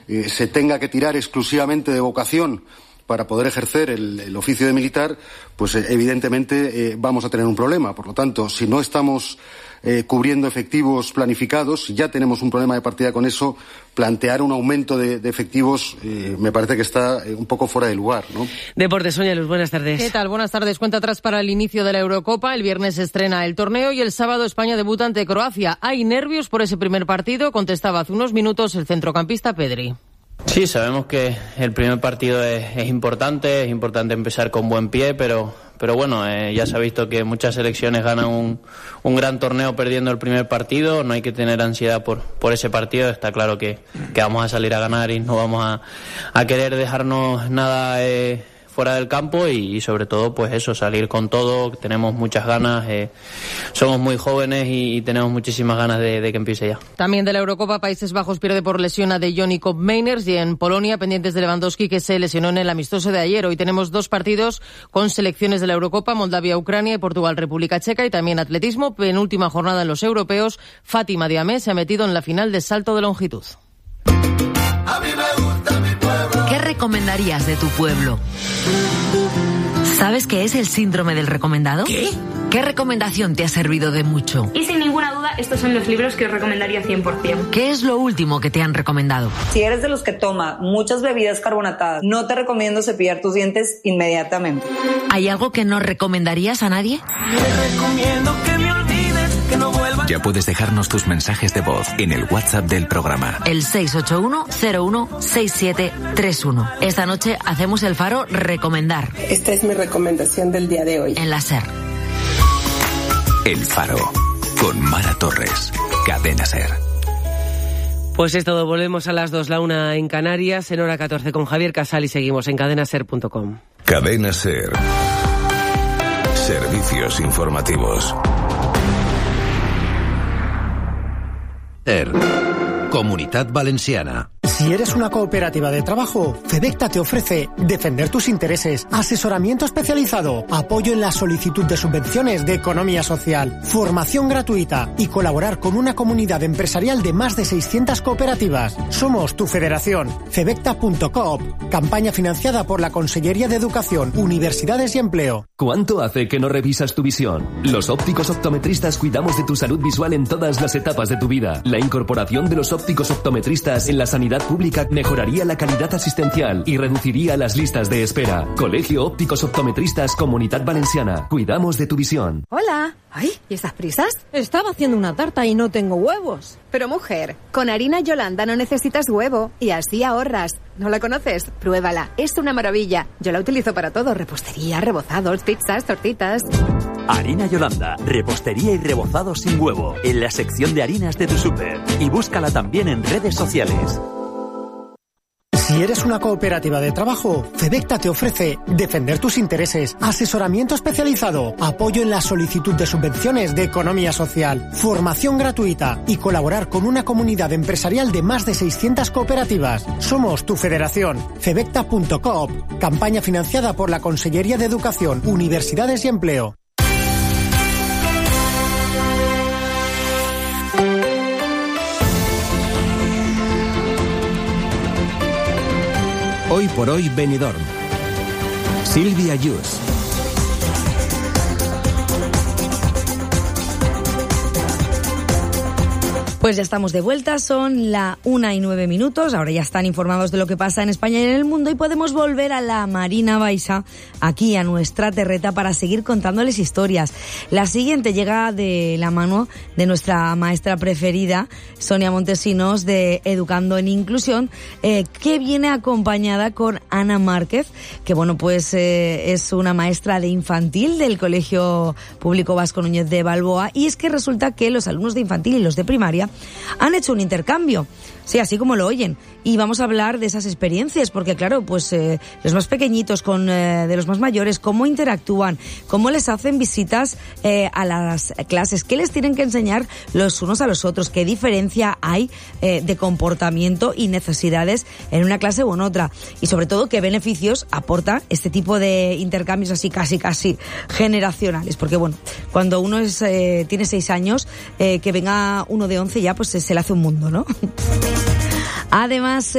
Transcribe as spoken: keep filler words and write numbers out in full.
eh, se tenga que tirar exclusivamente de vocación para poder ejercer el, el oficio de militar, pues eh, evidentemente eh, vamos a tener un problema. Por lo tanto, si no estamos eh, cubriendo efectivos planificados, ya tenemos un problema de partida con eso, plantear un aumento de, de efectivos eh, me parece que está eh, un poco fuera de lugar, ¿no? Deportes, Sonia Luz, buenas tardes. ¿Qué tal? Buenas tardes. Cuenta atrás para el inicio de la Eurocopa. El viernes se estrena el torneo y el sábado España debuta ante Croacia. ¿Hay nervios por ese primer partido? Contestaba hace unos minutos el centrocampista Pedri. Sí, sabemos que el primer partido es, es importante, es importante empezar con buen pie, pero, pero bueno, eh, ya se ha visto que muchas selecciones ganan un, un gran torneo perdiendo el primer partido, no hay que tener ansiedad por, por ese partido, está claro que, que vamos a salir a ganar y no vamos a, a querer dejarnos nada eh, fuera del campo y, y sobre todo pues eso, salir con todo, tenemos muchas ganas, eh, somos muy jóvenes y, y tenemos muchísimas ganas de, de que empiece ya. También de la Eurocopa, Países Bajos pierde por lesión a De Jong y Koopmeiners, y en Polonia pendientes de Lewandowski, que se lesionó en el amistoso de ayer. Hoy tenemos dos partidos con selecciones de la Eurocopa, Moldavia-Ucrania y Portugal-República Checa, y también atletismo, penúltima jornada en los europeos. Fátima Diamé se ha metido en la final de salto de longitud. A mí me gusta mi pueblo. ¿Qué recomendarías de tu pueblo? ¿Sabes qué es el síndrome del recomendado? ¿Qué? ¿Qué recomendación te ha servido de mucho? Y sin ninguna duda, estos son los libros que os recomendaría cien por ciento. ¿Qué es lo último que te han recomendado? Si eres de los que toma muchas bebidas carbonatadas, no te recomiendo cepillar tus dientes inmediatamente. ¿Hay algo que no recomendarías a nadie? Te recomiendo que me olvides, que no vuelvas. Ya puedes dejarnos tus mensajes de voz en el WhatsApp del programa. El seis ocho uno cero uno seis siete tres uno. Esta noche hacemos el Faro Recomendar. Esta es mi recomendación del día de hoy. En la SER. El Faro, con Mara Torres, Cadena SER. Pues es todo, volvemos a las dos, la una en Canarias, en hora catorce con Javier Casal y seguimos en cadena ser punto com. Cadena SER. Servicios informativos. SER. Comunitat Valenciana. Si eres una cooperativa de trabajo, Fedecta te ofrece defender tus intereses, asesoramiento especializado, apoyo en la solicitud de subvenciones de economía social, formación gratuita y colaborar con una comunidad empresarial de más de seiscientas cooperativas. Somos tu federación. Fedecta punto coop. Campaña financiada por la Consellería de Educación, Universidades y Empleo. ¿Cuánto hace que no revisas tu visión? Los ópticos optometristas cuidamos de tu salud visual en todas las etapas de tu vida. La incorporación de los ópticos optometristas en la sanidad pública mejoraría la calidad asistencial y reduciría las listas de espera. Colegio Ópticos Optometristas Comunitat Valenciana. Cuidamos de tu visión. Hola. Ay, ¿y estas prisas? Estaba haciendo una tarta y no tengo huevos. Pero mujer, con harina Yolanda no necesitas huevo y así ahorras. ¿No la conoces? Pruébala. Es una maravilla. Yo la utilizo para todo. Repostería, rebozados, pizzas, tortitas. Harina Yolanda. Repostería y rebozados sin huevo. En la sección de harinas de tu súper. Y búscala también en redes sociales. Si eres una cooperativa de trabajo, Fedecta te ofrece defender tus intereses, asesoramiento especializado, apoyo en la solicitud de subvenciones de economía social, formación gratuita y colaborar con una comunidad empresarial de más de seiscientas cooperativas. Somos tu federación. Fedecta punto coop. Campaña financiada por la Consellería de Educación, Universidades y Empleo. Hoy por hoy Benidorm. Silvia Yus. Pues ya estamos de vuelta, son la una y nueve minutos, ahora ya están informados de lo que pasa en España y en el mundo y podemos volver a la Marina Baixa, aquí a nuestra terreta, para seguir contándoles historias. La siguiente llega de la mano de nuestra maestra preferida, Sonia Montesinos, de Educando en Inclusión, eh, que viene acompañada con Ana Márquez, que bueno, pues eh, es una maestra de infantil del Colegio Público Vasco Núñez de Balboa, y es que resulta que los alumnos de infantil y los de primaria han hecho un intercambio, sí, así como lo oyen, y vamos a hablar de esas experiencias, porque claro, pues eh, los más pequeñitos con eh, de los más mayores, cómo interactúan, cómo les hacen visitas eh, a las clases, qué les tienen que enseñar los unos a los otros, qué diferencia hay eh, de comportamiento y necesidades en una clase o en otra, y sobre todo qué beneficios aporta este tipo de intercambios así casi casi generacionales, porque bueno, cuando uno es, eh, tiene seis años, eh, que venga uno de once ya pues se le hace un mundo, ¿no? Además,